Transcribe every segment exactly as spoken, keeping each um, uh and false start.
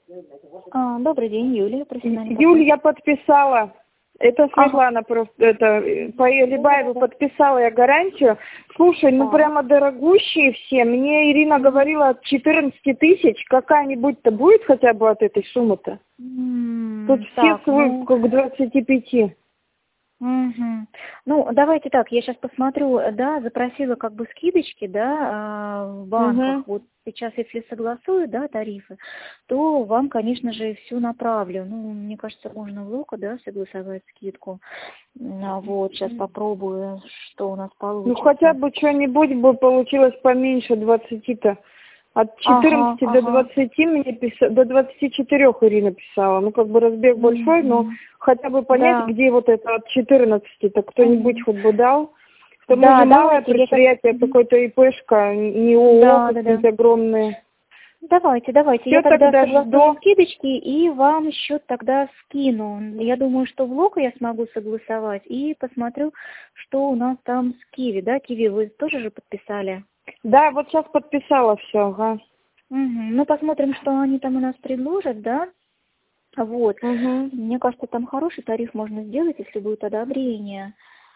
А, добрый день, Юлия, профессиональный Юль, партнер. я подписала. Это Светлана просто, это, по Либаеву подписала я гарантию. Слушай, ну Да. прямо дорогущие все. Мне Ирина говорила от четырнадцати тысяч. Какая-нибудь-то будет хотя бы от этой суммы-то? М, Тут все Так, свой ну, к двадцати пяти. мгм. Ну, давайте так, я сейчас посмотрю, да, запросила как бы скидочки, да, а, в банках. Угу. Вот сейчас, если согласую, да, тарифы, то вам, конечно же, все направлю. Ну, мне кажется, можно в Локо, да, согласовать скидку. М, а Вот, сейчас попробую, что у нас Ну хотя получится. бы что-нибудь бы получилось поменьше двадцати-то. От Ага, четырнадцати до ага. двадцати мне писала, до двадцати четырёх Ирина писала. Ну как бы разбег большой, но Мгм. хотя бы понять, Да. где вот это от четырнадцати-то кто-нибудь Мгм. хоть бы дал. К тому Да, же малое давайте, я сейчас... предприятие, какое-то ИПшка, не ООО Да, да, да. какие-нибудь огромные. Давайте, давайте. Я Все тогда тогда согласую жду. скидочки и вам счет тогда скину. Я думаю, что в Локо я смогу согласовать и посмотрю, что у нас там с Киви, да? Киви вы тоже же подписали? Да, вот сейчас подписала все, ага. Мгм. Ну, посмотрим, что они там у нас предложат, да? Вот. Угу. Мне кажется, там хороший тариф можно сделать, если будет одобрение.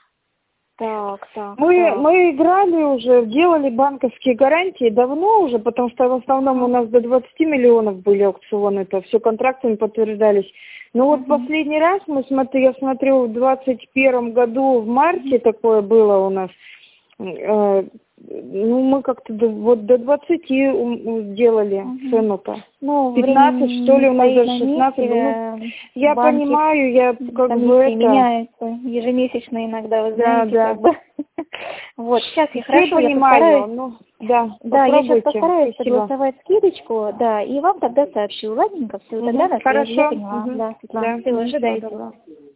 Так, так, Мы, так. мы играли уже, делали банковские гарантии давно уже, потому что в основном у Ага. нас до двадцати миллионов были аукционы, это все контрактами подтверждались. Но вот Мгм. последний раз, мы смотри, я смотрю, в двадцать первом году в марте такое было у нас. Э, ну, мы как-то до, вот до двадцати ум- ум- сделали Мгм. цену-то. Ну, время пятнадцать, что не ли, у нас стоит даже на шестнадцать месте, было. Ну, э, я банки, понимаю, я как бы комиссии это, меняются ежемесячно иногда, вы да, знаете, да. как бы. Вот, сейчас я Все хорошо, я понимаю, постараюсь, ну, да, да, я сейчас попробуйте. постараюсь Спасибо. согласовать скидочку, да, и вам тогда сообщу, ладненько, все, тогда Угу, на связи, я хорошо. поняла, Угу, да, Светлана, да, все, ну, всего ожидайте. доброго.